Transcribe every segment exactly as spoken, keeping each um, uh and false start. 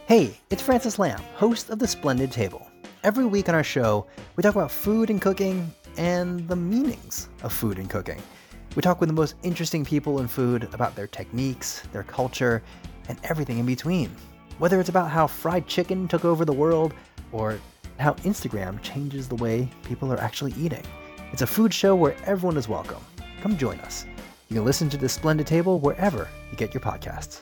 Hey, it's Francis Lamb, host of The Splendid Table. Every week on our show, we talk about food and cooking and the meanings of food and cooking. We talk with the most interesting people in food about their techniques, their culture, and everything in between. Whether it's about how fried chicken took over the world or how Instagram changes the way people are actually eating. It's a food show where everyone is welcome. Come join us. You can listen to The Splendid Table wherever you get your podcasts.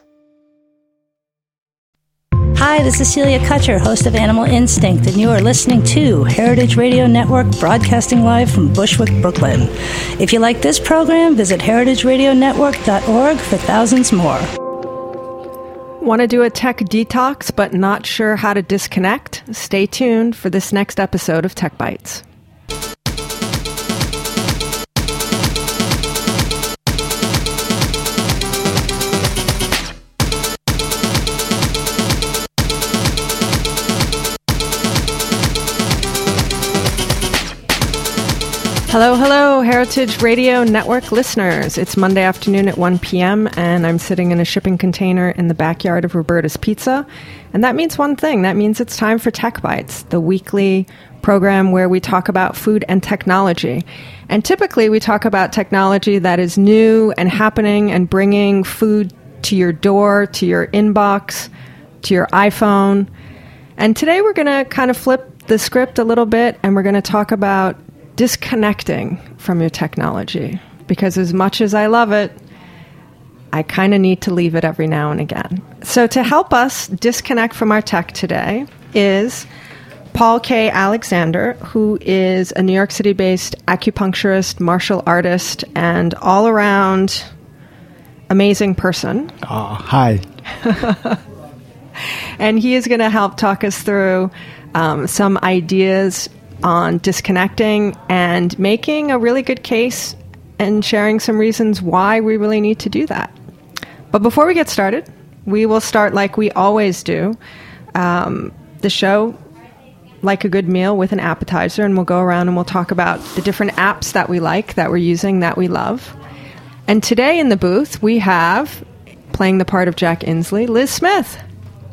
Hi, this is Celia Kutcher, host of Animal Instinct, and you are listening to Heritage Radio Network, broadcasting live from Bushwick, Brooklyn. If you like this program, visit heritage radio network dot org for thousands more. Want to do a tech detox but not sure how to disconnect? Stay tuned for this next episode of Tech Bites. Hello, hello, Heritage Radio Network listeners. It's Monday afternoon at one p.m. and I'm sitting in a shipping container in the backyard of Roberta's Pizza. And that means one thing. That means it's time for Tech Bites, the weekly program where we talk about food and technology. And typically we talk about technology that is new and happening and bringing food to your door, to your inbox, to your iPhone. And today we're going to kind of flip the script a little bit and we're going to talk about disconnecting from your technology, because as much as I love it, I kind of need to leave it every now and again. So to help us disconnect from our tech today is Paul K. Alexander, who is a New York City-based acupuncturist, martial artist, and all-around amazing person. Uh, hi. And he is going to help talk us through um, some ideas on disconnecting and making a really good case and sharing some reasons why we really need to do that. But before we get started, we will start like we always do, um, the show like a good meal with an appetizer, and we'll go around and we'll talk about the different apps that we like, that we're using, that we love. And today in the booth, we have, playing the part of Jack Inslee, Liz Smith.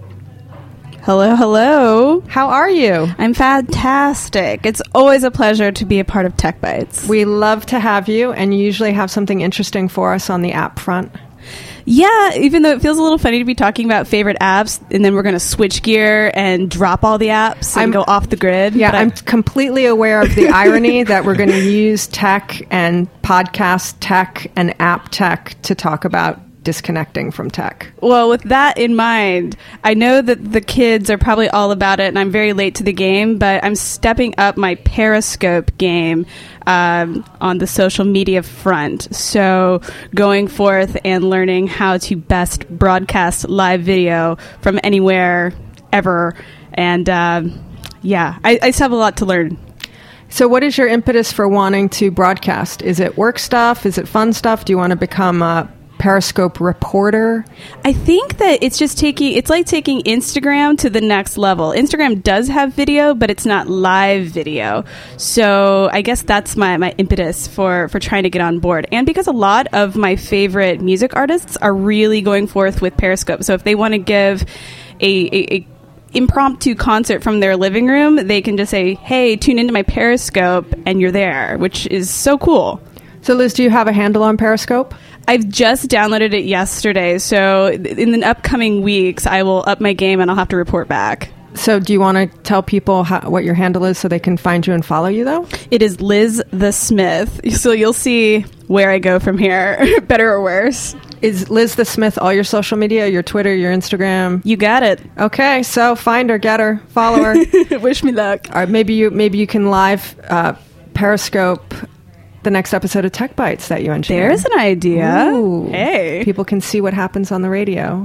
Hello, hello. How are you? I'm fantastic. It's always a pleasure to be a part of Tech Bites. We love to have you, and you usually have something interesting for us on the app front. Yeah, even though it feels a little funny to be talking about favorite apps, and then we're going to switch gear and drop all the apps and I'm, go off the grid. Yeah, I'm completely aware of the irony that we're going to use tech and podcast tech and app tech to talk about disconnecting from tech. Well, with that in mind, I know that the kids are probably all about it, and I'm very late to the game, but I'm stepping up my Periscope game um, on the social media front. So going forth and learning how to best broadcast live video from anywhere, ever. And um, yeah, I, I still have a lot to learn. So what is your impetus for wanting to broadcast? Is it work stuff? Is it fun stuff? Do you want to become a Periscope reporter? I think that it's just taking, it's like taking Instagram to the next level. Instagram does have video, but it's not live video. So I guess that's my, my impetus for, for trying to get on board. And because a lot of my favorite music artists are really going forth with Periscope. So if they want to give a, a, a impromptu concert from their living room, they can just say, hey, tune into my Periscope, and you're there, which is so cool. So Liz, do you have a handle on Periscope? I've just downloaded it yesterday, so in the upcoming weeks, I will up my game and I'll have to report back. So do you want to tell people how, what your handle is so they can find you and follow you, though? It is Liz the Smith, so you'll see where I go from here, better or worse. Is Liz the Smith all your social media, your Twitter, your Instagram? You got it. Okay, so find her, get her, follow her. Wish me luck. All right, maybe you maybe you can live uh, Periscope the next episode of Tech Bites that you engineer. There's an idea. Ooh. Hey. People can see what happens on the radio.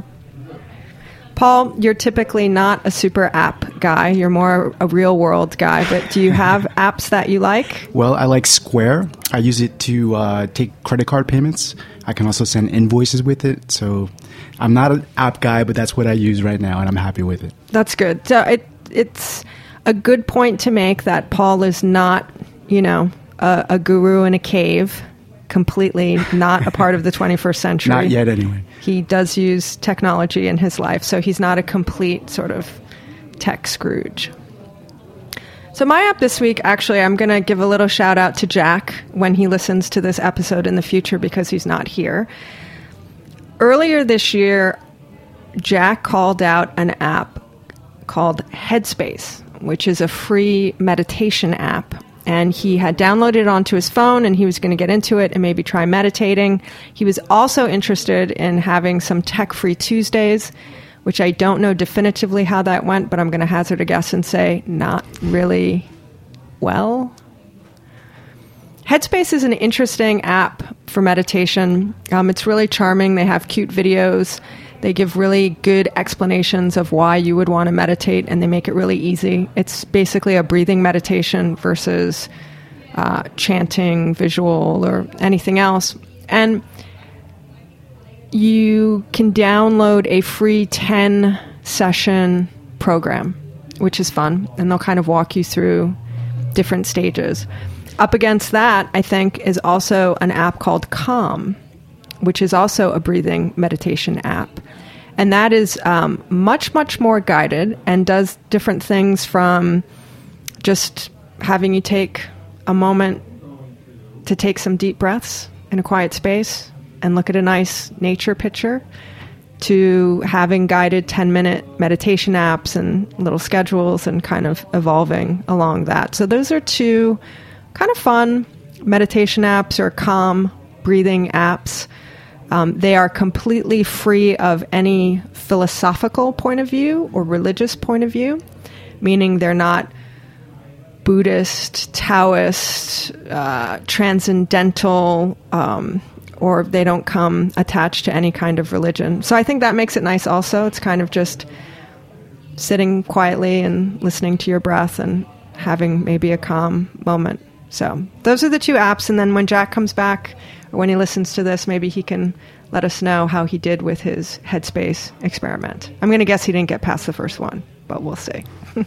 Paul, you're typically not a super app guy. You're more a real world guy. But do you have apps that you like? Well, I like Square. I use it to uh, take credit card payments. I can also send invoices with it. So I'm not an app guy, but that's what I use right now, and I'm happy with it. That's good. So it it's a good point to make that Paul is not, you know, a, a guru in a cave completely not a part of the twenty-first century. Not yet, anyway. He does use technology in his life, so he's not a complete sort of tech Scrooge. So my app this week, actually, I'm going to give a little shout out to Jack when he listens to this episode in the future because he's not here. Earlier this year, Jack called out an app called Headspace, which is a free meditation app. And he had downloaded it onto his phone, and he was going to get into it and maybe try meditating. He was also interested in having some tech-free Tuesdays, which I don't know definitively how that went, but I'm going to hazard a guess and say not really well. Headspace is an interesting app for meditation. Um, it's really charming. They have cute videos. They give really good explanations of why you would want to meditate, and they make it really easy. It's basically a breathing meditation versus uh, chanting, visual, or anything else. And you can download a free ten session program, which is fun, and they'll kind of walk you through different stages. Up against that, I think, is also an app called Calm, which is also a breathing meditation app. And that is um, much, much more guided and does different things from just having you take a moment to take some deep breaths in a quiet space and look at a nice nature picture, to having guided ten-minute meditation apps and little schedules and kind of evolving along that. So those are two kind of fun meditation apps or calm breathing apps. Um, they are completely free of any philosophical point of view or religious point of view, meaning they're not Buddhist, Taoist, uh, transcendental, um, or they don't come attached to any kind of religion. So I think that makes it nice also. It's kind of just sitting quietly and listening to your breath and having maybe a calm moment. So those are the two apps. And then when Jack comes back, or when he listens to this, maybe he can let us know how he did with his Headspace experiment. I'm going to guess he didn't get past the first one, but we'll see.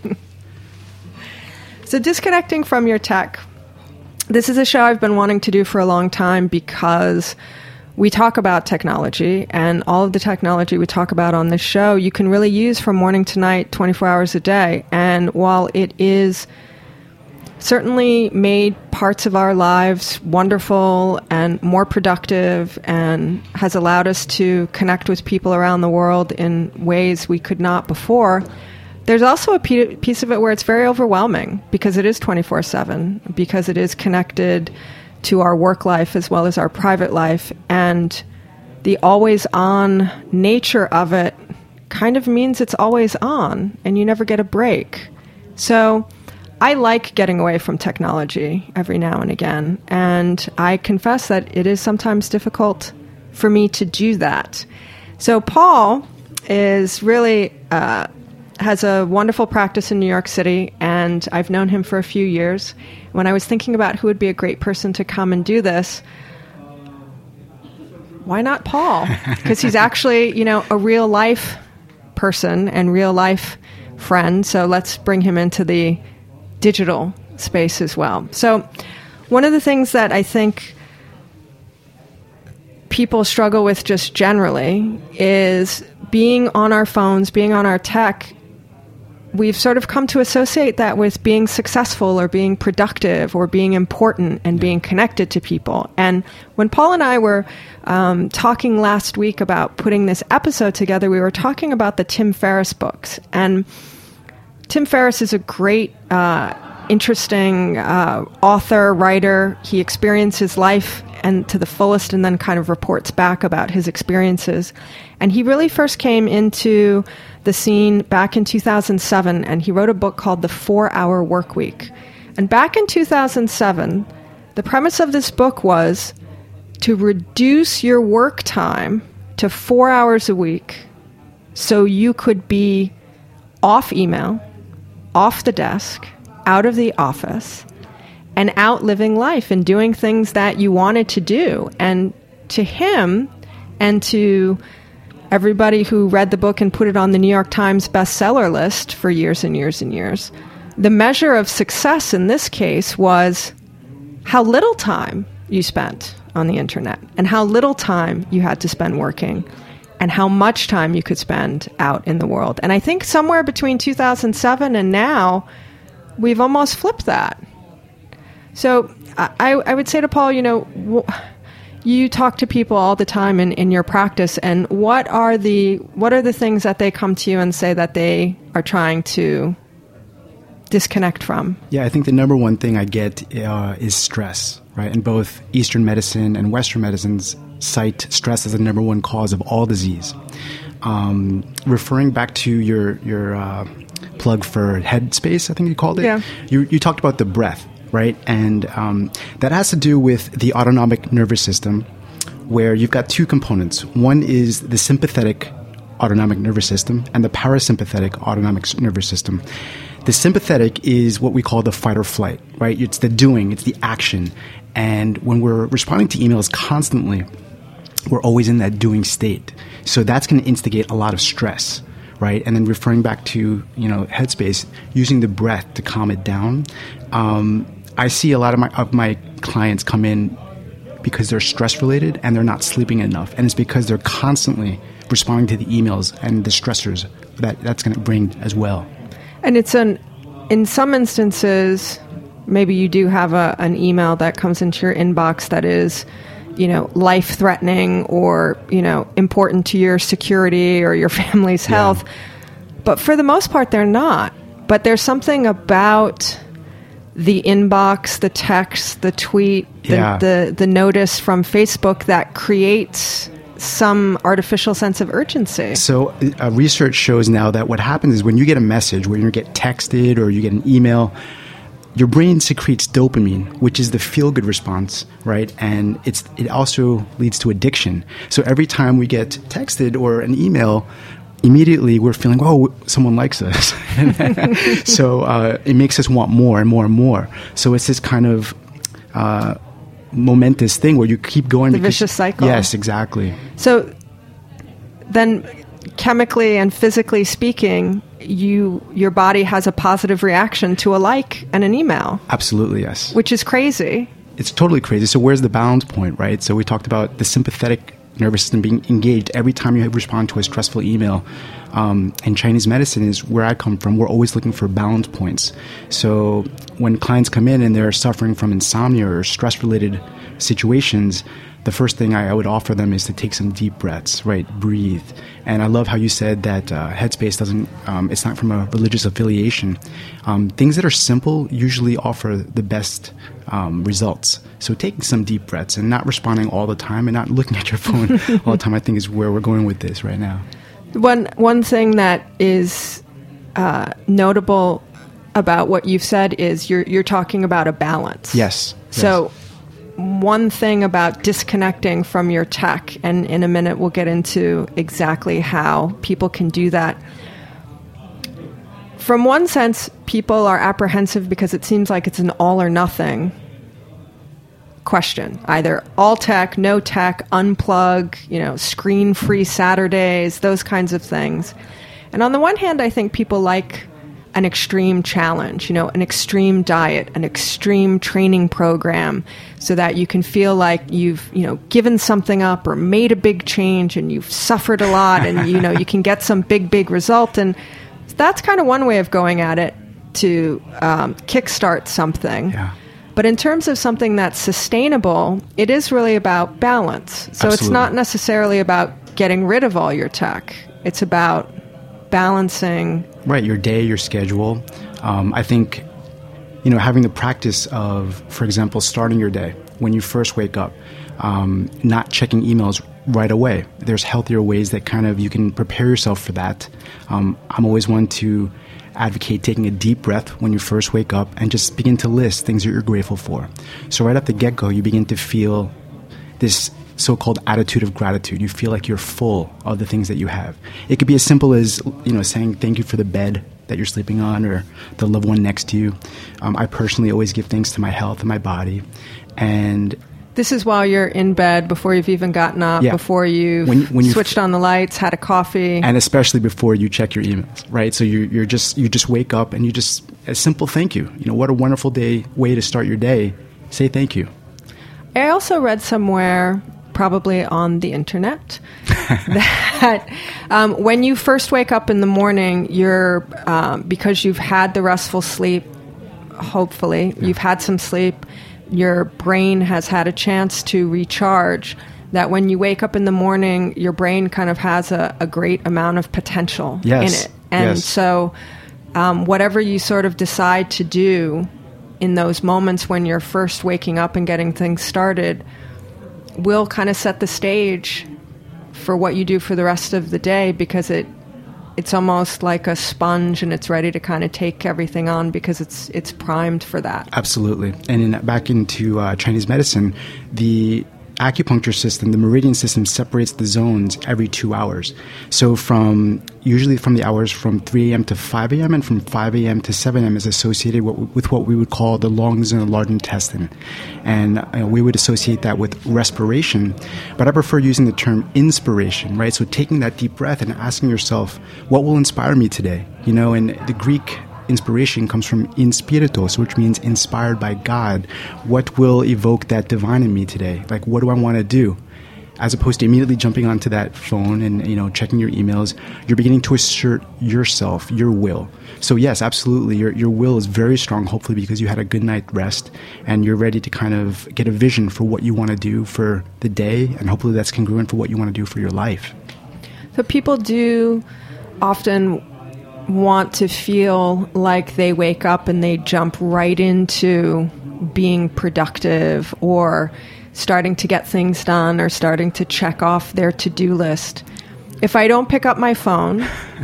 So disconnecting from your tech. This is a show I've been wanting to do for a long time because we talk about technology, and all of the technology we talk about on this show you can really use from morning to night, twenty-four hours a day. And while it is certainly made parts of our lives wonderful and more productive and has allowed us to connect with people around the world in ways we could not before, there's also a piece of it where it's very overwhelming because it is twenty-four seven, because it is connected to our work life as well as our private life. And the always-on nature of it kind of means it's always on and you never get a break. So I like getting away from technology every now and again. And I confess that it is sometimes difficult for me to do that. So Paul is really... Uh, has a wonderful practice in New York City, and I've known him for a few years. When I was thinking about who would be a great person to come and do this, why not Paul? Because he's actually, you know, a real life person and real life friend. So let's bring him into the digital space as well. So one of the things that I think people struggle with just generally is being on our phones, being on our tech. We've sort of come to associate that with being successful or being productive or being important and being connected to people. And when Paul and I were um, talking last week about putting this episode together, we were talking about the Tim Ferriss books. And Tim Ferriss is a great, uh, interesting uh, author, writer. He experiences life and to the fullest and then kind of reports back about his experiences. And he really first came into the scene back in two thousand seven, and he wrote a book called The Four-Hour Workweek. And back in two thousand seven, the premise of this book was to reduce your work time to four hours a week so you could be off email, off the desk, out of the office, and out living life and doing things that you wanted to do. And to him and to everybody who read the book and put it on the New York Times bestseller list for years and years and years, the measure of success in this case was how little time you spent on the internet and how little time you had to spend working and how much time you could spend out in the world. And I think somewhere between two thousand seven and now, we've almost flipped that. So I, I would say to Paul, you know, w- you talk to people all the time in, in your practice, and what are the what are the things that they come to you and say that they are trying to disconnect from? Yeah, I think the number one thing I get uh, is stress, right? And both Eastern medicine and Western medicines cite stress as the number one cause of all disease. Um, referring back to your your uh, plug for Headspace, I think you called it. Yeah. You you talked about the breath, right? And um, that has to do with the autonomic nervous system, where you've got two components. One is the sympathetic autonomic nervous system and the parasympathetic autonomic nervous system. The sympathetic is what we call the fight or flight, right? It's the doing, it's the action. And when we're responding to emails constantly, we're always in that doing state. So that's going to instigate a lot of stress, right? And then referring back to, you know, Headspace, using the breath to calm it down. Um, I see a lot of my of my clients come in because they're stress related and they're not sleeping enough, and it's because they're constantly responding to the emails and the stressors that that's going to bring as well. And it's an in some instances, maybe you do have a an email that comes into your inbox that is, you know, life threatening or, you know, important to your security or your family's health. Yeah. But for the most part, they're not. But there's something about the inbox, the text, the tweet, the, yeah. the, the notice from Facebook that creates some artificial sense of urgency. So uh, research shows now that what happens is when you get a message, when you get texted or you get an email, your brain secretes dopamine, which is the feel-good response, right? And it's it also leads to addiction. So every time we get texted or an email, immediately we're feeling, oh, someone likes us. So uh, it makes us want more and more and more. So it's this kind of uh, momentous thing where you keep going. The because, vicious cycle. Yes, exactly. So then chemically and physically speaking, you your body has a positive reaction to a like and an email. Absolutely, yes. Which is crazy. It's totally crazy. So where's the balance point, right? So we talked about the sympathetic nervous system being engaged every time you respond to a stressful email. Um, and Chinese medicine is where I come from. We're always looking for balance points. So when clients come in and they're suffering from insomnia or stress-related situations, the first thing I, I would offer them is to take some deep breaths, right? Breathe. And I love how you said that uh, Headspace doesn't, um, it's not from a religious affiliation. Um, things that are simple usually offer the best um, results. So taking some deep breaths and not responding all the time and not looking at your phone all the time, I think is where we're going with this right now. One, one thing that is uh, notable about what you've said is you're, you're talking about a balance. Yes. So yes. One thing about disconnecting from your tech, and in a minute we'll get into exactly how people can do that. From one sense, people are apprehensive because it seems like it's an all or nothing question. Either all tech, no tech, unplug, you know, screen-free Saturdays, those kinds of things. And on the one hand, I think people like an extreme challenge, you know, an extreme diet, an extreme training program, so that you can feel like you've, you know, given something up or made a big change and you've suffered a lot and, you know, you can get some big, big result. And that's kind of one way of going at it to um, kickstart something. Yeah. But in terms of something that's sustainable, it is really about balance. So Absolutely. It's not necessarily about getting rid of all your tech. It's about balancing. Right, your day, your schedule. Um, I think, you know, having the practice of, for example, starting your day when you first wake up, um, not checking emails right away. There's healthier ways that kind of you can prepare yourself for that. Um, I'm always one to advocate taking a deep breath when you first wake up and just begin to list things that you're grateful for. So right at the get-go, you begin to feel this so-called attitude of gratitude. You feel like you're full of the things that you have. It could be as simple as, you know, saying thank you for the bed that you're sleeping on or the loved one next to you. Um, I personally always give thanks to my health and my body. And this is while you're in bed, before you've even gotten up, yeah. before you've when, when switched on the lights, had a coffee. And especially before you check your emails, right? So you, you're just, you just wake up and you just, a simple thank you. You know, what a wonderful day, way to start your day. Say thank you. I also read somewhere, probably on the internet, that um, when you first wake up in the morning, you're um, because you've had the restful sleep, hopefully, yeah. you've had some sleep, your brain has had a chance to recharge, that when you wake up in the morning, your brain kind of has a, a great amount of potential yes. in it. And yes. so um, whatever you sort of decide to do in those moments when you're first waking up and getting things started will kind of set the stage for what you do for the rest of the day, because it it's almost like a sponge and it's ready to kind of take everything on because it's it's primed for that. Absolutely. And in, back into uh, Chinese medicine, the acupuncture system, the meridian system, separates the zones every two hours. So from usually from the hours from three a.m. to five a.m. and from five a.m. to seven a.m. is associated with, with what we would call the long zone and large intestine. And uh, we would associate that with respiration. But I prefer using the term inspiration, right? So taking that deep breath and asking yourself, what will inspire me today? You know, and the Greek inspiration comes from inspiritos, which means inspired by God. What will evoke that divine in me today? Like, what do I want to do? As opposed to immediately jumping onto that phone and, you know, checking your emails, you're beginning to assert yourself, your will. So yes, absolutely, your your will is very strong, hopefully because you had a good night rest and you're ready to kind of get a vision for what you want to do for the day, and hopefully that's congruent for what you want to do for your life. So people do often want to feel like they wake up and they jump right into being productive or starting to get things done or starting to check off their to-do list. If I don't pick up my phone,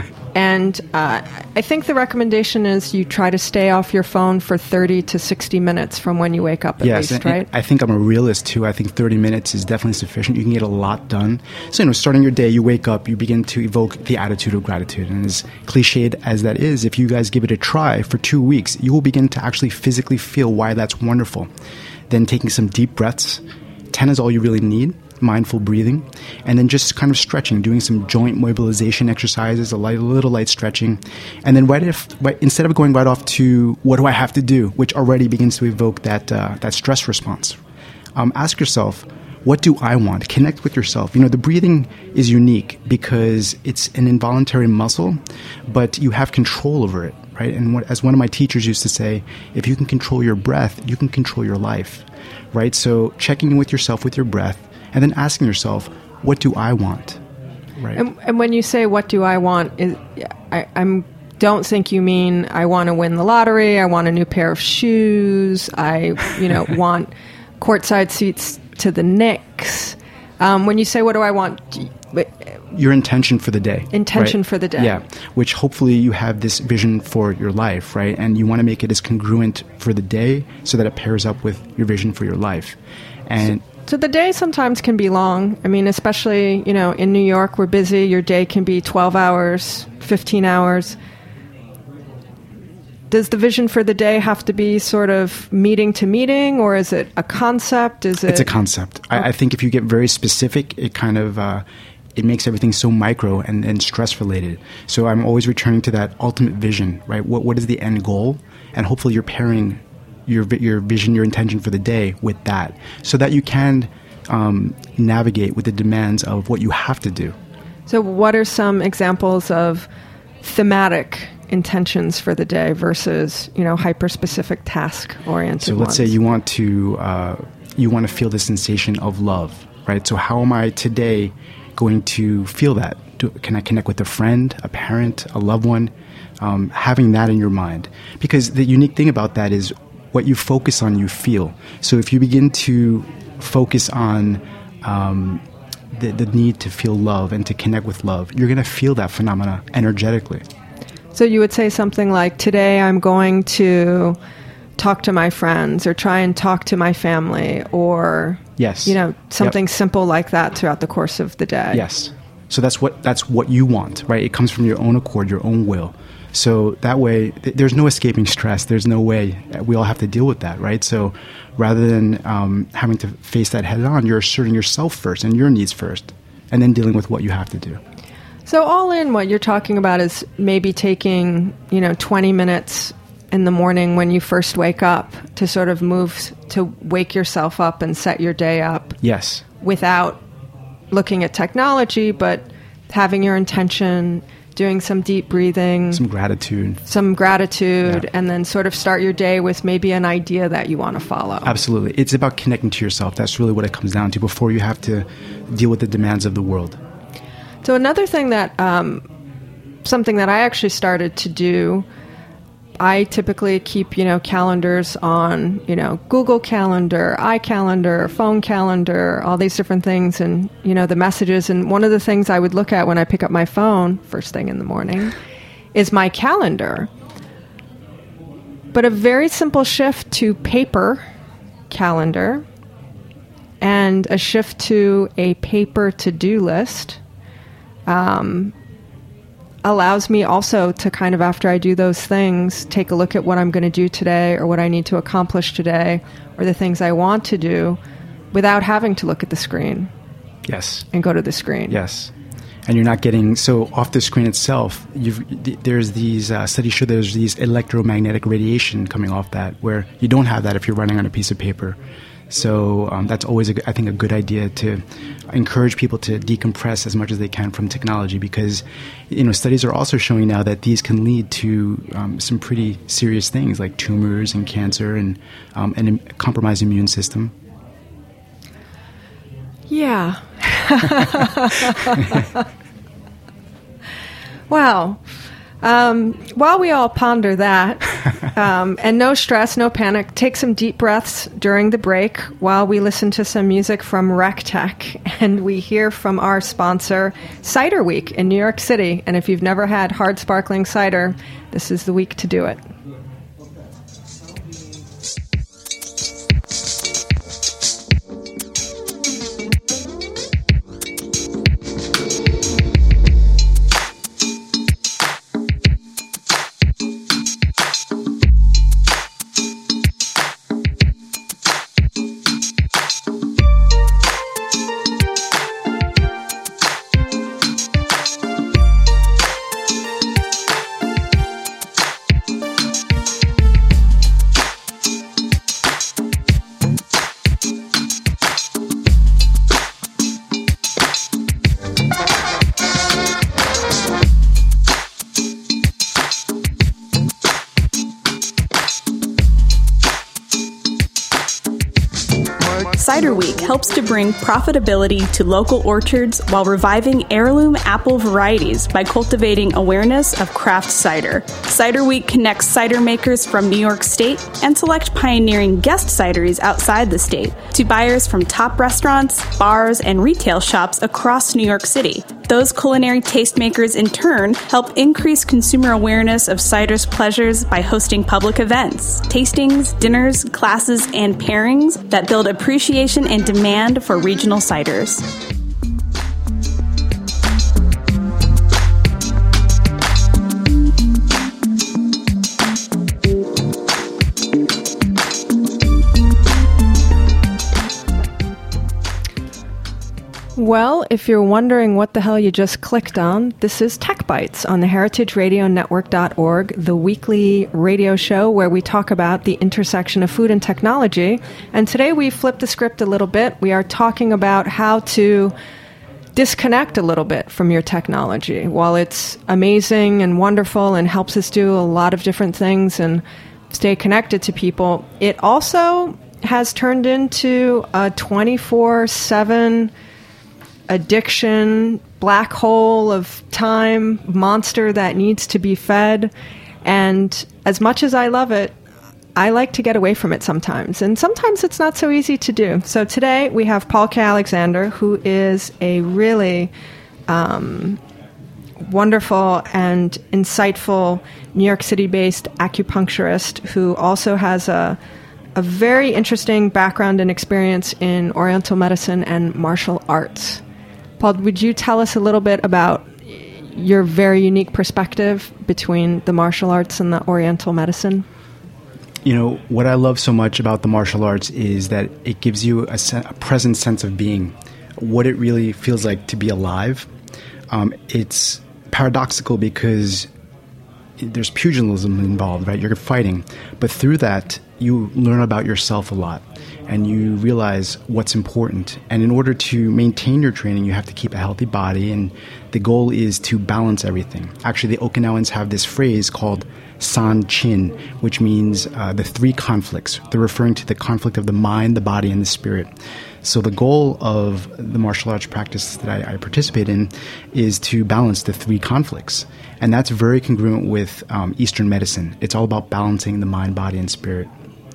and uh, I think the recommendation is you try to stay off your phone for thirty to sixty minutes from when you wake up at yes, least, and, right? And I think I'm a realist too. I think thirty minutes is definitely sufficient. You can get a lot done. So, you know, starting your day, you wake up, you begin to evoke the attitude of gratitude. And as cliched as that is, if you guys give it a try for two weeks, you will begin to actually physically feel why that's wonderful. Then taking some deep breaths, ten is all you really need. Mindful breathing, and then just kind of stretching, doing some joint mobilization exercises, a light, a little light stretching, and then right if right, instead of going right off to what do I have to do, which already begins to evoke that uh, that stress response, um, ask yourself, what do I want? Connect with yourself. You know, the breathing is unique because it's an involuntary muscle, but you have control over it, right? And what, as one of my teachers used to say, if you can control your breath, you can control your life, right? So checking in with yourself with your breath, and then asking yourself, what do I want? Right. And, and when you say, what do I want, is, I I'm, don't think you mean I want to win the lottery, I want a new pair of shoes, I you know want courtside seats to the Knicks. Um, when you say, what do I want? Your intention for the day. Intention right? for the day. Yeah, which hopefully you have this vision for your life, right? And you want to make it as congruent for the day so that it pairs up with your vision for your life. And... So, So the day sometimes can be long. I mean, especially, you know, in New York, we're busy. Your day can be twelve hours, fifteen hours. Does the vision for the day have to be sort of meeting to meeting, or is it a concept? Is it? It's a concept. Oh. I, I think if you get very specific, it kind of uh, it makes everything so micro and, and stress related. So I'm always returning to that ultimate vision, right? What what is the end goal? And hopefully you're pairing your your vision, your intention for the day with that, so that you can um, navigate with the demands of what you have to do. So what are some examples of thematic intentions for the day versus, you know, hyper-specific task-oriented So let's ones? say you want to uh, you want to feel the sensation of love, right? So how am I today going to feel that? Do, can I connect with a friend, a parent, a loved one? Um, having that in your mind. Because the unique thing about that is what you focus on, you feel. So if you begin to focus on um, the, the need to feel love and to connect with love, you're going to feel that phenomena energetically. So you would say something like, today I'm going to talk to my friends or try and talk to my family, or yes, you know, something yep. simple like that throughout the course of the day. Yes. So that's what that's what you want, right? It comes from your own accord, your own will. So that way, th- there's no escaping stress. There's no way. We all have to deal with that, right? So rather than um, having to face that head on, you're asserting yourself first and your needs first, and then dealing with what you have to do. So all in, what you're talking about is maybe taking, you know, twenty minutes in the morning when you first wake up to sort of move, to wake yourself up and set your day up. Yes. Without looking at technology, but having your intention, doing some deep breathing. Some gratitude. Some gratitude, yeah. and then sort of start your day with maybe an idea that you want to follow. Absolutely. It's about connecting to yourself. That's really what it comes down to before you have to deal with the demands of the world. So another thing that, um, something that I actually started to do, I typically keep, you know, calendars on, you know, Google Calendar, iCalendar, phone calendar, all these different things, and, you know, the messages. And one of the things I would look at when I pick up my phone first thing in the morning is my calendar. But a very simple shift to paper calendar and a shift to a paper to-do list um, allows me also to kind of, after I do those things, take a look at what I'm going to do today or what I need to accomplish today or the things I want to do without having to look at the screen. Yes. And go to the screen. Yes. And you're not getting, so off the screen itself, you've, there's these uh, studies show there's these electromagnetic radiation coming off that, where you don't have that if you're writing on a piece of paper. So um, that's always, a, I think, a good idea to encourage people to decompress as much as they can from technology, because, you know, studies are also showing now that these can lead to um, some pretty serious things like tumors and cancer and um, and a compromised immune system. Yeah. Wow. Um, while we all ponder that, um, and no stress, no panic, take some deep breaths during the break while we listen to some music from RecTech, and we hear from our sponsor, Cider Week in New York City. And if you've never had hard sparkling cider, this is the week to do it. Cider Week helps to bring profitability to local orchards while reviving heirloom apple varieties by cultivating awareness of craft cider. Cider Week connects cider makers from New York State and select pioneering guest cideries outside the state to buyers from top restaurants, bars, and retail shops across New York City. Those culinary tastemakers, in turn, help increase consumer awareness of cider's pleasures by hosting public events, tastings, dinners, classes, and pairings that build appreciation and demand for regional ciders. Well, if you're wondering what the hell you just clicked on, this is Tech Bites on the heritage radio network dot org, the weekly radio show where we talk about the intersection of food and technology. And today we flipped the script a little bit. We are talking about how to disconnect a little bit from your technology. While it's amazing and wonderful and helps us do a lot of different things and stay connected to people, it also has turned into a twenty-four seven addiction, black hole of time, monster that needs to be fed. And as much as I love it, I like to get away from it sometimes. And sometimes it's not so easy to do. So today we have Paul K. Alexander, who is a really um, wonderful and insightful New York City-based acupuncturist who also has a a very interesting background and experience in Oriental medicine and martial arts. Paul, would you tell us a little bit about your very unique perspective between the martial arts and the Oriental medicine? You know, what I love so much about the martial arts is that it gives you a, se- a present sense of being, what it really feels like to be alive. Um, it's paradoxical because there's pugilism involved, right? You're fighting. But through that, you learn about yourself a lot and you realize what's important. And in order to maintain your training, you have to keep a healthy body. And the goal is to balance everything. Actually, the Okinawans have this phrase called San Chin, which means uh, the three conflicts. They're referring to the conflict of the mind, the body, and the spirit. So the goal of the martial arts practice that I, I participate in is to balance the three conflicts. And that's very congruent with um, Eastern medicine. It's all about balancing the mind, body, and spirit.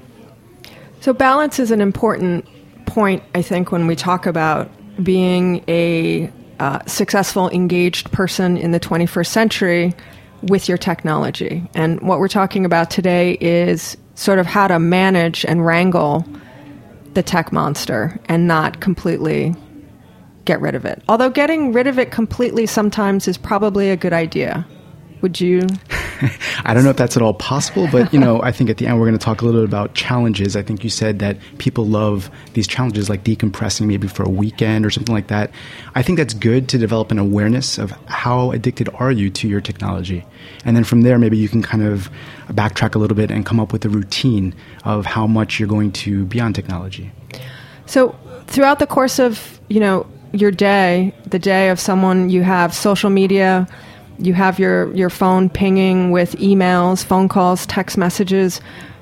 So balance is an important point, I think, when we talk about being a uh, successful, engaged person in the twenty-first century with your technology. And what we're talking about today is sort of how to manage and wrangle the tech monster and not completely get rid of it. Although getting rid of it completely sometimes is probably a good idea. Would you? I don't know if that's at all possible, but you know, I think at the end we're going to talk a little bit about challenges. I think you said that people love these challenges like decompressing maybe for a weekend or something like that. I think that's good to develop an awareness of how addicted are you to your technology. And then from there, maybe you can kind of backtrack a little bit and come up with a routine of how much you're going to be on technology. So throughout the course of, you know, your day, the day of someone, you have social media, you have your, your phone pinging with emails, phone calls, text messages.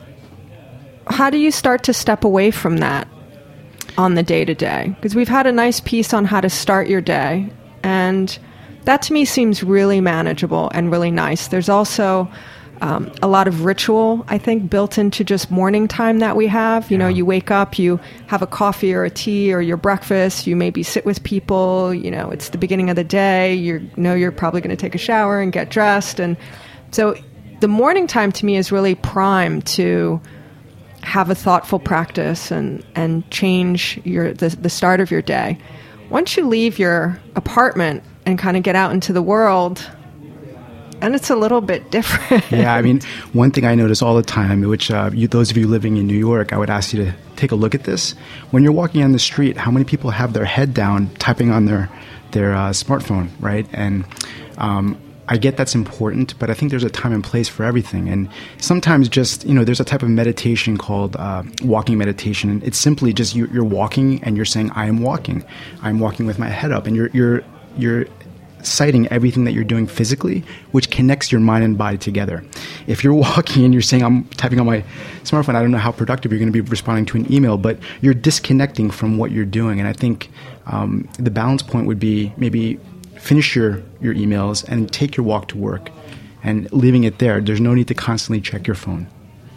How do you start to step away from that on the day-to-day? Because we've had a nice piece on how to start your day, and that to me seems really manageable and really nice. There's also um, a lot of ritual, I think, built into just morning time that we have. You know, you wake up, you have a coffee or a tea or your breakfast, you maybe sit with people, you know, it's the beginning of the day, you know you're probably going to take a shower and get dressed. And so the morning time to me is really prime to have a thoughtful practice and, and change your the, the start of your day. Once you leave your apartment and kind of get out into the world, and it's a little bit different. Yeah, I mean, one thing I notice all the time, which uh, you, those of you living in New York, I would ask you to take a look at this. When you're walking on the street, how many people have their head down typing on their, their uh, smartphone, right? And um, I get that's important, but I think there's a time and place for everything. And sometimes just, you know, there's a type of meditation called uh, walking meditation. It's simply just you, you're walking and you're saying, I am walking. I'm walking with my head up. And you're you're you're citing everything that you're doing physically, which connects your mind and body together. If you're walking and you're saying, I'm typing on my smartphone, I don't know how productive you're going to be responding to an email, but you're disconnecting from what you're doing. And I think um, the balance point would be maybe finish your, your emails and take your walk to work and leaving it there. There's no need to constantly check your phone.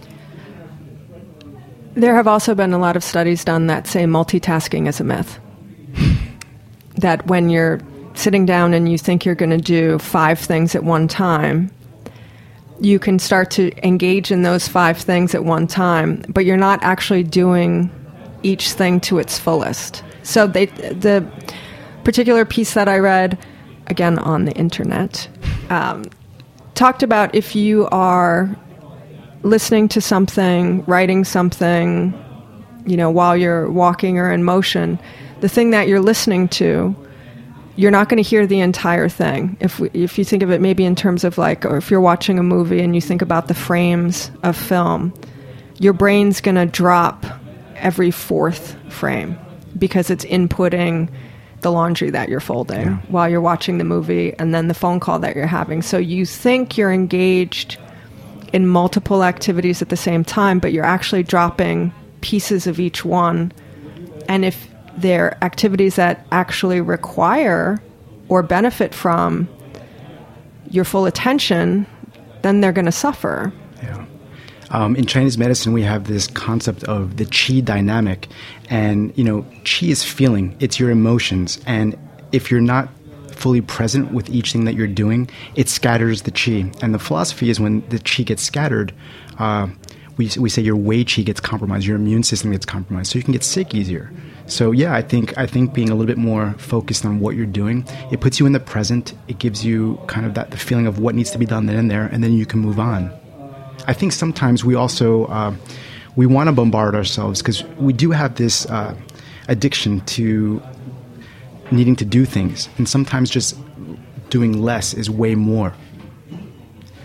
There have also been a lot of studies done that say multitasking is a myth. That when you're sitting down and you think you're going to do five things at one time, you can start to engage in those five things at one time, but you're not actually doing each thing to its fullest. So they, the particular piece that I read, again on the internet, um, talked about if you are listening to something, writing something, you know, while you're walking or in motion, the thing that you're listening to, you're not going to hear the entire thing. If we, if you think of it maybe in terms of like, or if you're watching a movie and you think about the frames of film, your brain's going to drop every fourth frame because it's inputting the laundry that you're folding yeah. while you're watching the movie and then the phone call that you're having. So you think you're engaged in multiple activities at the same time, but you're actually dropping pieces of each one. And if they're activities that actually require or benefit from your full attention, then they're going to suffer. Yeah. Um, in Chinese medicine, we have this concept of the qi dynamic. And, you know, qi is feeling. It's your emotions. And if you're not fully present with each thing that you're doing, it scatters the qi. And the philosophy is when the qi gets scattered, uh, we, we say your wei qi gets compromised, your immune system gets compromised, so you can get sick easier. So yeah, I think I think being a little bit more focused on what you're doing, it puts you in the present. It gives you kind of that the feeling of what needs to be done then and there, and then you can move on. I think sometimes we also uh, we want to bombard ourselves because we do have this uh, addiction to needing to do things, and sometimes just doing less is way more.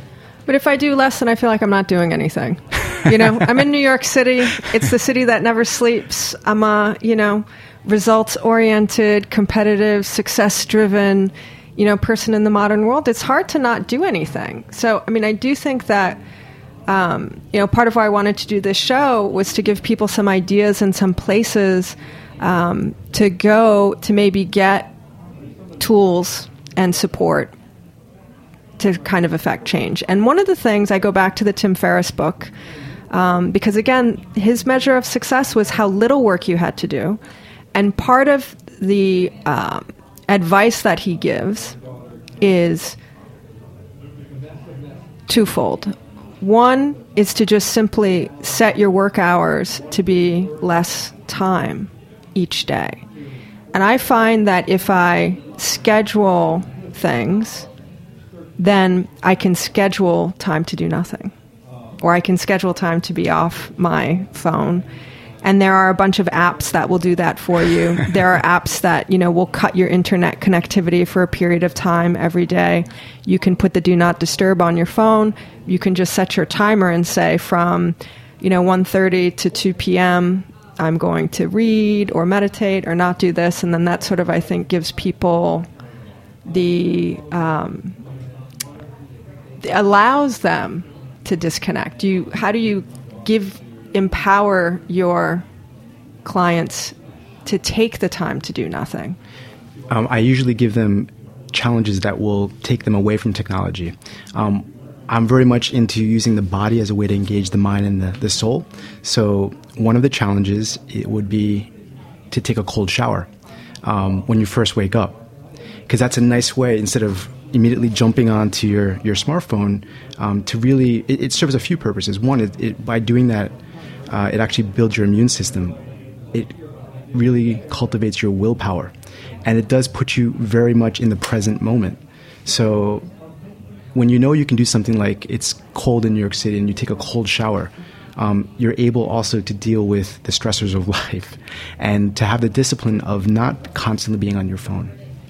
But if I do less, then I feel like I'm not doing anything. You know, I'm in New York City. It's the city that never sleeps. I'm a, you know, results-oriented, competitive, success-driven, you know, person in the modern world. It's hard to not do anything. So, I mean, I do think that, um, you know, part of why I wanted to do this show was to give people some ideas and some places um, to go to maybe get tools and support to kind of affect change. And one of the things, I go back to the Tim Ferriss book, um, because again, his measure of success was how little work you had to do. And part of the um, advice that he gives is twofold. One is to just simply set your work hours to be less time each day. And I find that if I schedule things, then I can schedule time to do nothing. Or I can schedule time to be off my phone. And there are a bunch of apps that will do that for you. There are apps that, you know, will cut your internet connectivity for a period of time every day. You can put the do not disturb on your phone. You can just set your timer and say from, you know, one thirty to two p.m., I'm going to read or meditate or not do this. And then that sort of, I think, gives people the, um, allows them to disconnect. You, how do you give, empower your clients to take the time to do nothing? Um, I usually give them challenges that will take them away from technology. Um, I'm very much into using the body as a way to engage the mind and the, the soul. So one of the challenges, it would be to take a cold shower um, when you first wake up, because that's a nice way, instead of immediately jumping onto your, your smartphone, um, to really, it, it serves a few purposes. One, it, it, by doing that, uh, it actually builds your immune system. It really cultivates your willpower, and it does put you very much in the present moment. So when you know you can do something like it's cold in New York City and you take a cold shower, um, you're able also to deal with the stressors of life and to have the discipline of not constantly being on your phone.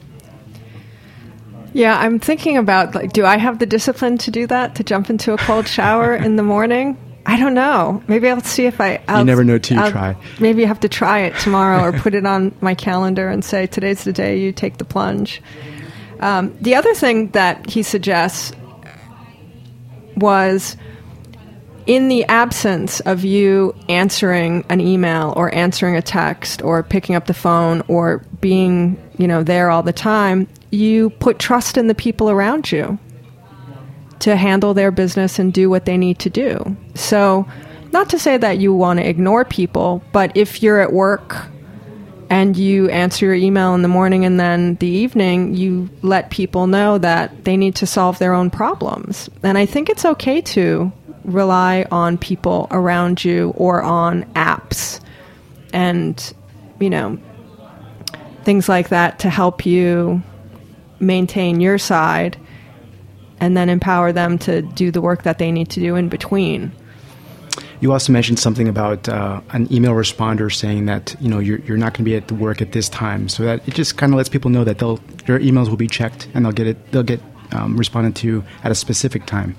Yeah, I'm thinking about, like, do I have the discipline to do that, to jump into a cold shower in the morning? I don't know. Maybe I'll see if I... I'll, you never know till you I'll, try. Maybe I have to try it tomorrow or put it on my calendar and say, today's the day you take the plunge. Um, the other thing that he suggests was, in the absence of you answering an email or answering a text or picking up the phone or being, you know, there all the time, you put trust in the people around you to handle their business and do what they need to do. So, not to say that you want to ignore people, but if you're at work and you answer your email in the morning and then the evening, you let people know that they need to solve their own problems. And I think it's okay to rely on people around you or on apps and, you know, things like that to help you maintain your side and then empower them to do the work that they need to do in between. You also mentioned something about uh, an email responder saying that, you know, you're, you're not going to be at the work at this time, so that it just kind of lets people know that they'll their emails will be checked and they'll get it they'll get um, responded to at a specific time.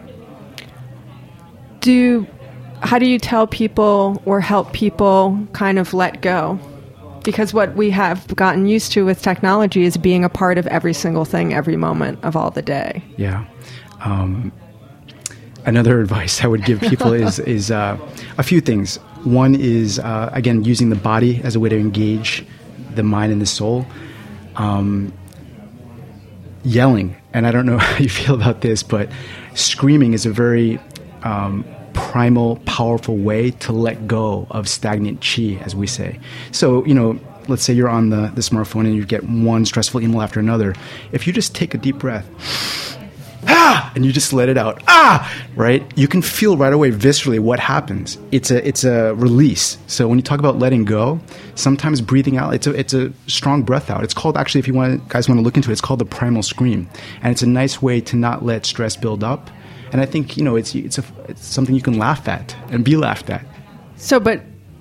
Do how do you tell people or help people kind of let go? Because what we have gotten used to with technology is being a part of every single thing, every moment of all the day. Yeah. Um, another advice I would give people is is uh, a few things. One is, uh, again, using the body as a way to engage the mind and the soul. Um, yelling, and I don't know how you feel about this, but screaming is a very um, primal, powerful way to let go of stagnant chi, as we say. So, you know, let's say you're on the, the smartphone and you get one stressful email after another. If you just take a deep breath, ah, and you just let it out, ah, right? You can feel right away viscerally what happens. It's a it's a release. So when you talk about letting go, sometimes breathing out, it's a it's a strong breath out. It's called, actually, if you want guys want to look into it, it's called the primal scream, and it's a nice way to not let stress build up. And I think, you know, it's it's a it's something you can laugh at and be laughed at. So, but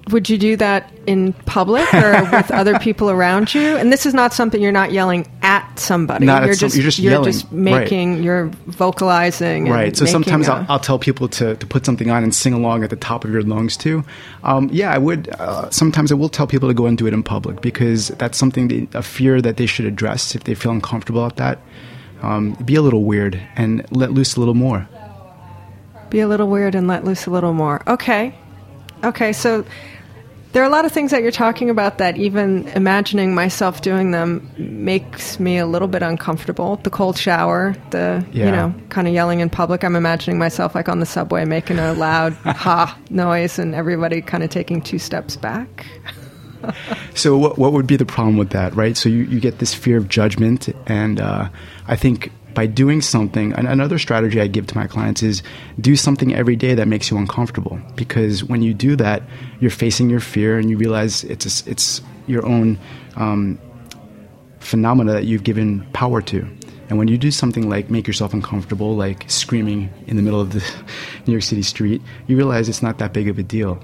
Would you do that in public or with other people around you? And this is not something you're not yelling at somebody. Not you're, at some, just, you're just you're yelling. just making, right. You're vocalizing. Right. And so sometimes a, I'll, I'll tell people to, to put something on and sing along at the top of your lungs too. Um, yeah, I would. Uh, sometimes I will tell people to go and do it in public because that's something, that, a fear that they should address if they feel uncomfortable at that. Um, be a little weird and let loose a little more. Be a little weird and let loose a little more. Okay. Okay. So there are a lot of things that you're talking about that even imagining myself doing them makes me a little bit uncomfortable. The cold shower, the, yeah. you know, kind of yelling in public. I'm imagining myself like on the subway making a loud ha noise and everybody kind of taking two steps back. So what what would be the problem with that, right? So you, you get this fear of judgment, and uh, I think by doing something, and another strategy I give to my clients is do something every day that makes you uncomfortable. Because when you do that, you're facing your fear, and you realize it's a, it's your own um, phenomena that you've given power to. And when you do something like make yourself uncomfortable, like screaming in the middle of the New York City street, you realize it's not that big of a deal.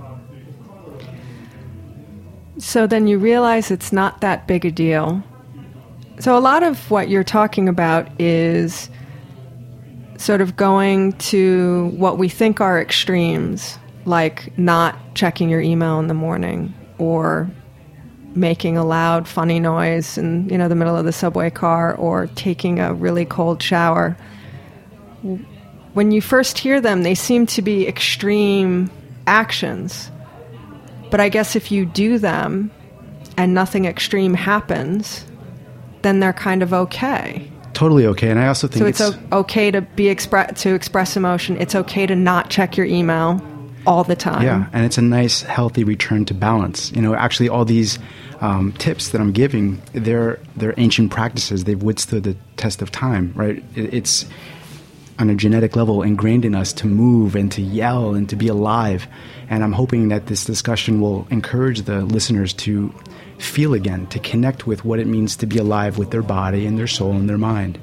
So then you realize it's not that big a deal. So a lot of what you're talking about is sort of going to what we think are extremes, like not checking your email in the morning or making a loud, funny noise in, you know, the middle of the subway car or taking a really cold shower. When you first hear them, they seem to be extreme actions. But I guess if you do them and nothing extreme happens, then they're kind of okay. Totally okay. And I also think so it's... it's o- okay to be expre- to express emotion. It's okay to not check your email all the time. Yeah, and it's a nice, healthy return to balance. You know, actually all these um, tips that I'm giving, they're, they're ancient practices. They've withstood the test of time, right? It, it's on a genetic level ingrained in us to move and to yell and to be alive. And I'm hoping that this discussion will encourage the listeners to feel again, to connect with what it means to be alive with their body and their soul and their mind.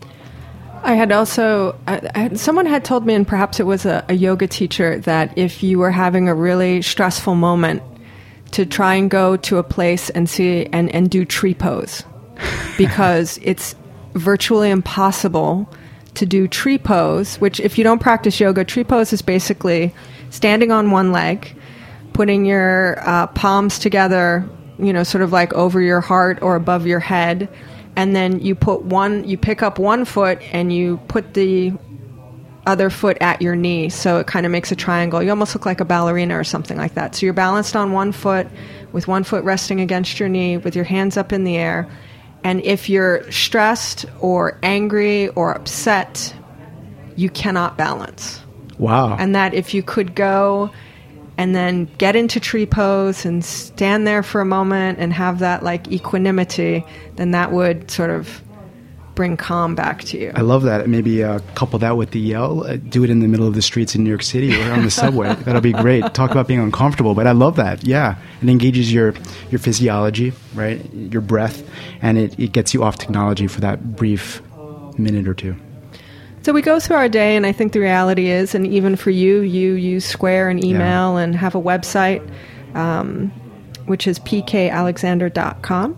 I had also, I, I had, someone had told me, and perhaps it was a, a yoga teacher, that if you were having a really stressful moment, to try and go to a place and see and, and do tree pose, because it's virtually impossible to do tree pose, which if you don't practice yoga, tree pose is basically standing on one leg, putting your uh, palms together, you know, sort of like over your heart or above your head, and then you put one, you pick up one foot and you put the other foot at your knee, so it kind of makes a triangle. You almost look like a ballerina or something like that. So you're balanced on one foot, with one foot resting against your knee, with your hands up in the air. And if you're stressed or angry or upset, you cannot balance. Wow. And that if you could go and then get into tree pose and stand there for a moment and have that like equanimity, then that would sort of bring calm back to you. I love that. Maybe uh, couple that with the yell. Uh, do it in the middle of the streets in New York City or on the subway. That'll be great. Talk about being uncomfortable, but I love that. Yeah, it engages your your physiology, right? Your breath, and it, it gets you off technology for that brief minute or two. So we go through our day, and I think the reality is, and even for you, you use Square and email yeah. and have a website, um, which is p k alexander dot com.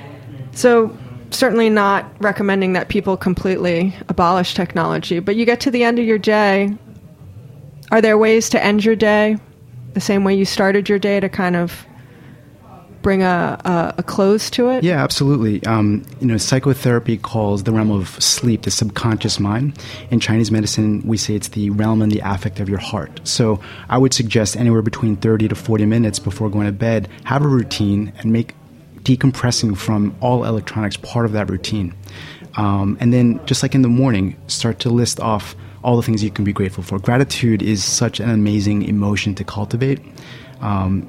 So certainly not recommending that people completely abolish technology, but you get to the end of your day. Are there ways to end your day the same way you started your day to kind of bring a, a, a close to it? Yeah, absolutely. Um, you know, psychotherapy calls the realm of sleep the subconscious mind. In Chinese medicine, we say it's the realm and the affect of your heart. So I would suggest anywhere between thirty to forty minutes before going to bed, have a routine and make decompressing from all electronics part of that routine. Um, and then just like in the morning, start to list off all the things you can be grateful for. Gratitude is such an amazing emotion to cultivate. Um,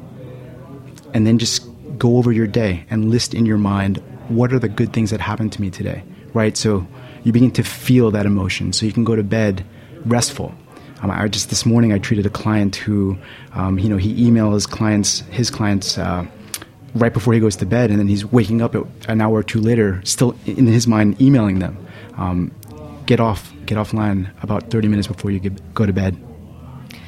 and then just go over your day and list in your mind, what are the good things that happened to me today, right? So you begin to feel that emotion so you can go to bed restful. Um, I just this morning I treated a client who, um, you know, he emails his clients, his clients, uh, right before he goes to bed, and then he's waking up an hour or two later, still in his mind emailing them. Um, get off, get offline about thirty minutes before you get, go to bed.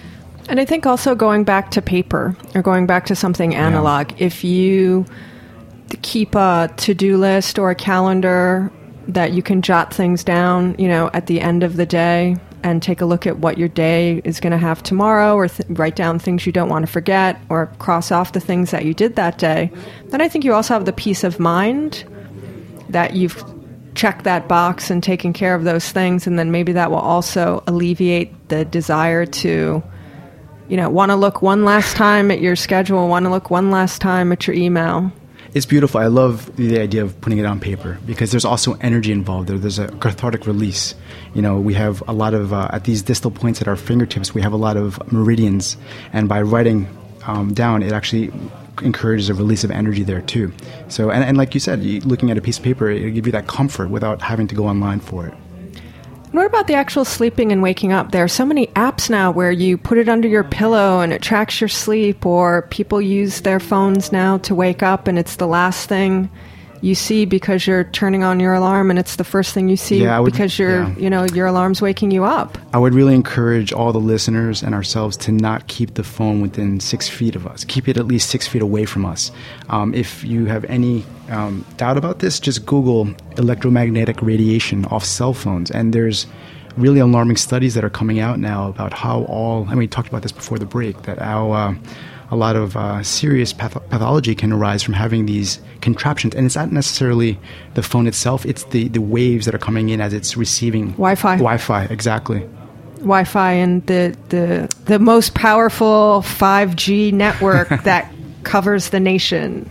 And I think also going back to paper or going back to something analog, yeah. if you keep a to-do list or a calendar that you can jot things down, you know, at the end of the day and take a look at what your day is going to have tomorrow, or th- write down things you don't want to forget, or cross off the things that you did that day, then I think you also have the peace of mind that you've checked that box and taken care of those things, and then maybe that will also alleviate the desire to, you know, want to look one last time at your schedule, want to look one last time at your email. It's beautiful. I love the idea of putting it on paper because there's also energy involved there. There's a cathartic release. You know, we have a lot of, uh, at these distal points at our fingertips, we have a lot of meridians. And by writing um, down, it actually encourages a release of energy there too. So, and, and like you said, you, looking at a piece of paper, it'll give you that comfort without having to go online for it. What about the actual sleeping and waking up? There are so many apps now where you put it under your pillow and it tracks your sleep, or people use their phones now to wake up and it's the last thing you see because you're turning on your alarm and it's the first thing you see yeah, would, because you're, yeah. you know, your alarm's waking you up. I would really encourage all the listeners and ourselves to not keep the phone within six feet of us. Keep it at least six feet away from us. Um, if you have any um, doubt about this, just Google electromagnetic radiation off cell phones. And there's really alarming studies that are coming out now about how all, I mean, we talked about this before the break, that how uh, a lot of uh, serious path- pathology can arise from having these contraptions. And it's not necessarily the phone itself, it's the, the waves that are coming in as it's receiving Wi-Fi. Wi-Fi, exactly. Wi-Fi and the, the, the most powerful five G network that covers the nation.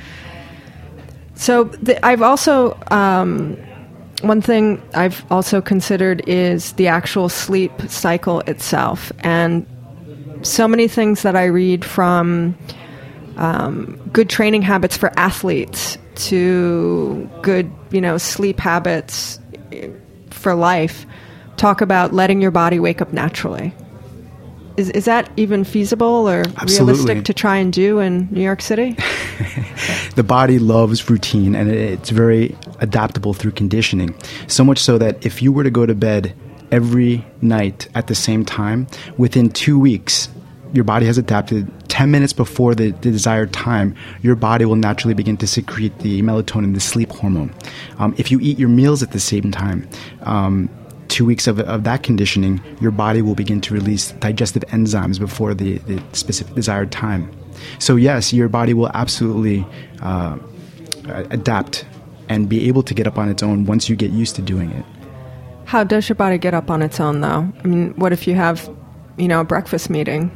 So the, I've also... Um, One thing I've also considered is the actual sleep cycle itself. And so many things that I read, from um, good training habits for athletes to good, you know, sleep habits for life, talk about letting your body wake up naturally. Is is that even feasible or Absolutely. realistic to try and do in New York City? The body loves routine, and it's very adaptable through conditioning. So much so that if you were to go to bed every night at the same time, within two weeks, your body has adapted. ten minutes before the, the desired time, your body will naturally begin to secrete the melatonin, the sleep hormone. Um, if you eat your meals at the same time, um, two weeks of, of that conditioning, your body will begin to release digestive enzymes before the, the specific desired time. So yes, your body will absolutely uh, adapt and be able to get up on its own once you get used to doing it. How does your body get up on its own, though? I mean, what if you have, you know, a breakfast meeting?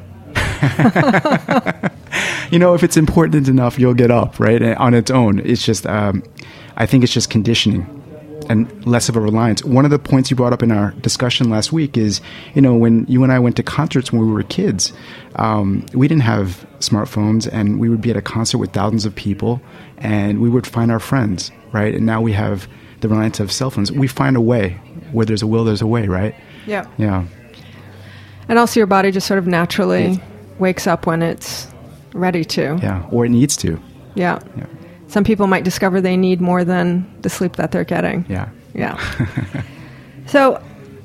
You know, if it's important enough, you'll get up, right, on its own. It's just, um, I think it's just conditioning and less of a reliance. One of the points you brought up in our discussion last week is, you know, when you and I went to concerts when we were kids, um, we didn't have smartphones, and we would be at a concert with thousands of people, and we would find our friends, right? And now we have the reliance of cell phones. We find a way. Where there's a will, there's a way, right? Yeah. Yeah. And also your body just sort of naturally yeah. wakes up when it's ready to. Yeah, or it needs to. Yeah. Yeah. Some people might discover they need more than the sleep that they're getting. Yeah. Yeah. So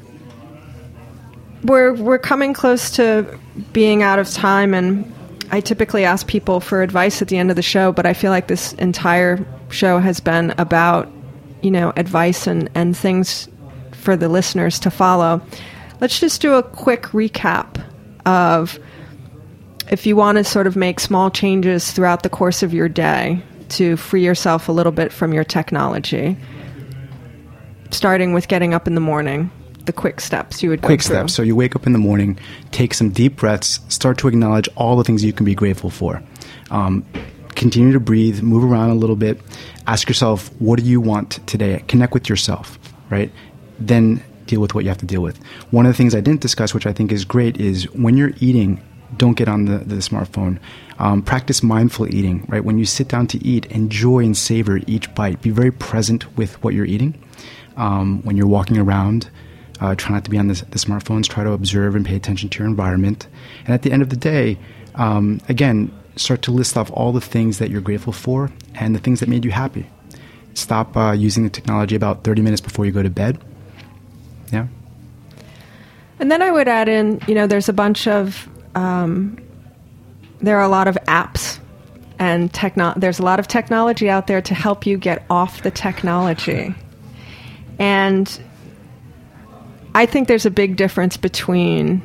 we're we're coming close to being out of time, and I typically ask people for advice at the end of the show, but I feel like this entire show has been about, you know, advice and, and things for the listeners to follow. Let's just do a quick recap of, if you want to sort of make small changes throughout the course of your day to free yourself a little bit from your technology, starting with getting up in the morning, the quick steps you would go Quick through. steps. So you wake up in the morning, take some deep breaths, start to acknowledge all the things you can be grateful for. Um, continue to breathe, move around a little bit, ask yourself, what do you want today? Connect with yourself, right? Then deal with what you have to deal with. One of the things I didn't discuss, which I think is great, is when you're eating, don't get on the, the smartphone. Um, practice mindful eating, right? When you sit down to eat, enjoy and savor each bite. Be very present with what you're eating. Um, when you're walking around, uh, try not to be on the, the smartphones. Try to observe and pay attention to your environment. And at the end of the day, um, again, start to list off all the things that you're grateful for and the things that made you happy. Stop uh, using the technology about thirty minutes before you go to bed. Yeah. And then I would add in, you know, there's a bunch of um, there are a lot of apps and techno- there's a lot of technology out there to help you get off the technology. And I think there's a big difference between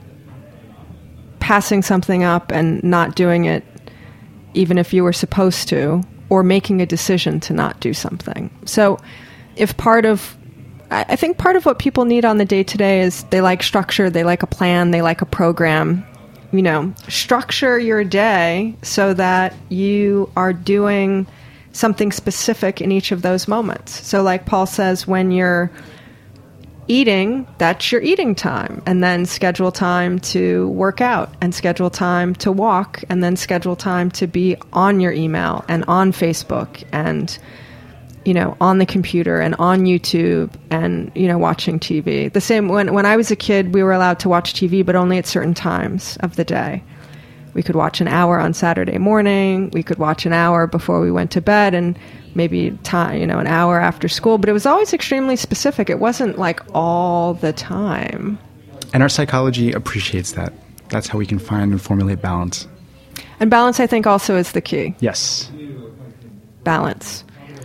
passing something up and not doing it even if you were supposed to, or making a decision to not do something. So if part of, I think part of what people need on the day-to-day is they like structure, they like a plan, they like a program. You know, structure your day so that you are doing something specific in each of those moments. So like Paul says, when you're eating, that's your eating time, and then schedule time to work out, and schedule time to walk, and then schedule time to be on your email and on Facebook and, you know, on the computer and on YouTube and, you know, watching T V. The same, when, when I was a kid, we were allowed to watch T V, but only at certain times of the day. We could watch an hour on Saturday morning. We could watch an hour before we went to bed, and maybe time, you know, an hour after school. But it was always extremely specific. It wasn't like all the time. And our psychology appreciates that. That's how we can find and formulate balance. And balance, I think, also is the key. Yes. Balance.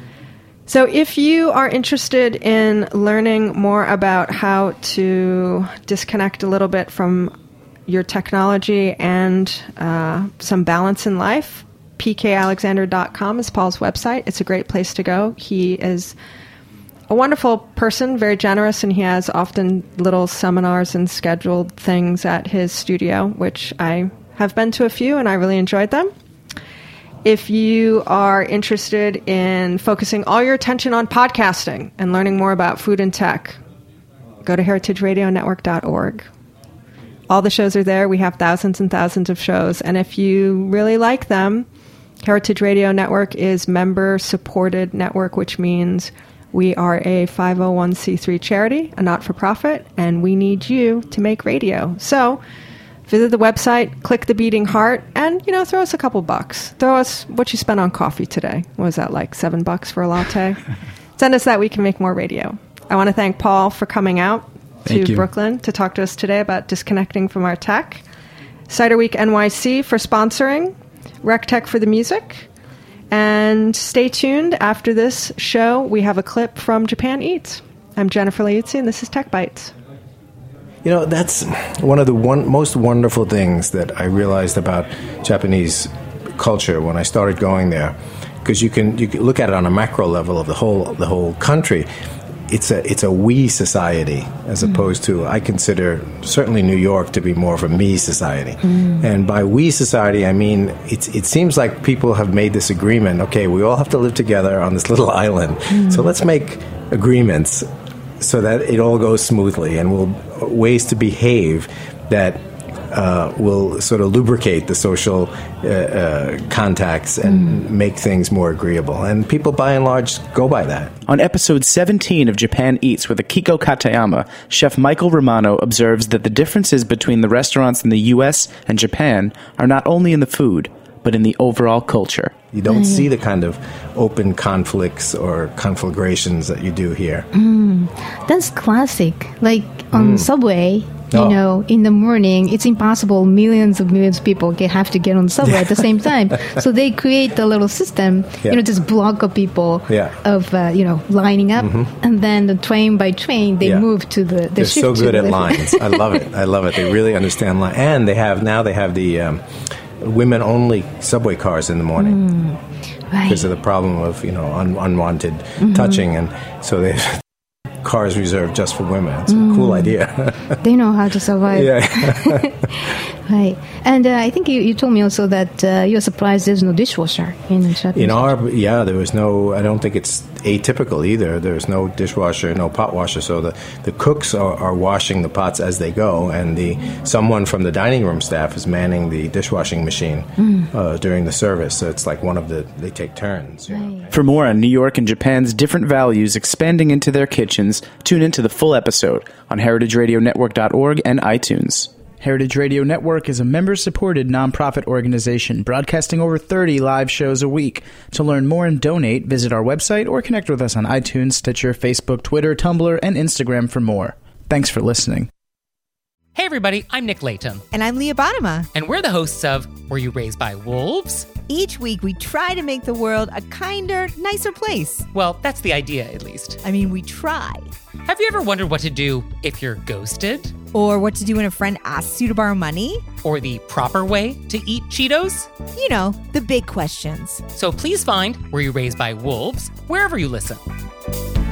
So if you are interested in learning more about how to disconnect a little bit from your technology and uh, some balance in life, p k alexander dot com is Paul's website. It's a great place to go. He is a wonderful person, very generous, and he has often little seminars and scheduled things at his studio, which I have been to a few, and I really enjoyed them. If you are interested in focusing all your attention on podcasting and learning more about food and tech, go to heritage radio network dot org. All the shows are there. We have thousands and thousands of shows. And if you really like them, Heritage Radio Network is member-supported network, which means we are a five oh one c three charity, a not-for-profit, and we need you to make radio. So visit the website, click the beating heart, and, you know, throw us a couple bucks. Throw us what you spent on coffee today. What was that, like seven bucks for a latte? Send us that. We can make more radio. I want to thank Paul for coming out Thank to you. Brooklyn to talk to us today about disconnecting from our tech. Cider Week N Y C for sponsoring. RecTech for the music. And stay tuned. After this show, we have a clip from Japan Eats. I'm Jennifer Liuzzi, and this is Tech Bites. You know, that's one of the one, most wonderful things that I realized about Japanese culture when I started going there, because you can you can look at it on a macro level of the whole the whole country. It's a it's a we society as mm. opposed to, I consider certainly New York to be more of a me society. Mm. And by we society, I mean it's it seems like people have made this agreement. Okay, we all have to live together on this little island, mm. so let's make agreements so that it all goes smoothly, and we'll ways to behave that uh, will sort of lubricate the social uh, uh, contacts and mm. make things more agreeable. And people, by and large, go by that. On episode seventeen of Japan Eats with Akiko Katayama, Chef Michael Romano observes that the differences between the restaurants in the U S and Japan are not only in the food, but in the overall culture. You don't see the kind of open conflicts or conflagrations that you do here. Mm, that's classic. Like on Mm. subway, you Oh. know, in the morning, it's impossible. Millions of millions of people get, have to get on the subway at the same time. So they create a little system, Yeah. you know, this block of people Yeah. of, uh, you know, lining up. And then the train by train, they Yeah. move to the, the They're shift so to good the at lines. I love it. I love it. They really understand line. And they have now they have the um, women-only subway cars in the morning Right. because of the problem of, you know, un- unwanted touching. And so they have cars reserved just for women. It's a cool idea. They know how to survive. Yeah. Right. And uh, I think you, you told me also that uh, you're surprised there's no dishwasher in Japan. In our, yeah, there was no, I don't think it's atypical either. There's no dishwasher, no pot washer. So the, the cooks are, are washing the pots as they go, and the someone from the dining room staff is manning the dishwashing machine mm. uh, during the service. So it's like one of the, they take turns. You know? For more on New York and Japan's different values expanding into their kitchens, tune into the full episode on heritage radio network dot org and iTunes. Heritage Radio Network is a member-supported nonprofit organization broadcasting over thirty live shows a week. To learn more and donate, visit our website or connect with us on iTunes, Stitcher, Facebook, Twitter, Tumblr, and Instagram for more. Thanks for listening. Hey everybody, I'm Nick Latham. And I'm Leah Bottima. And we're the hosts of Were You Raised by Wolves? Each week we try to make the world a kinder, nicer place. Well, that's the idea, at least. I mean, we try. Have you ever wondered what to do if you're ghosted? Or what to do when a friend asks you to borrow money? Or the proper way to eat Cheetos? You know, the big questions. So please find Were You Raised by Wolves wherever you listen.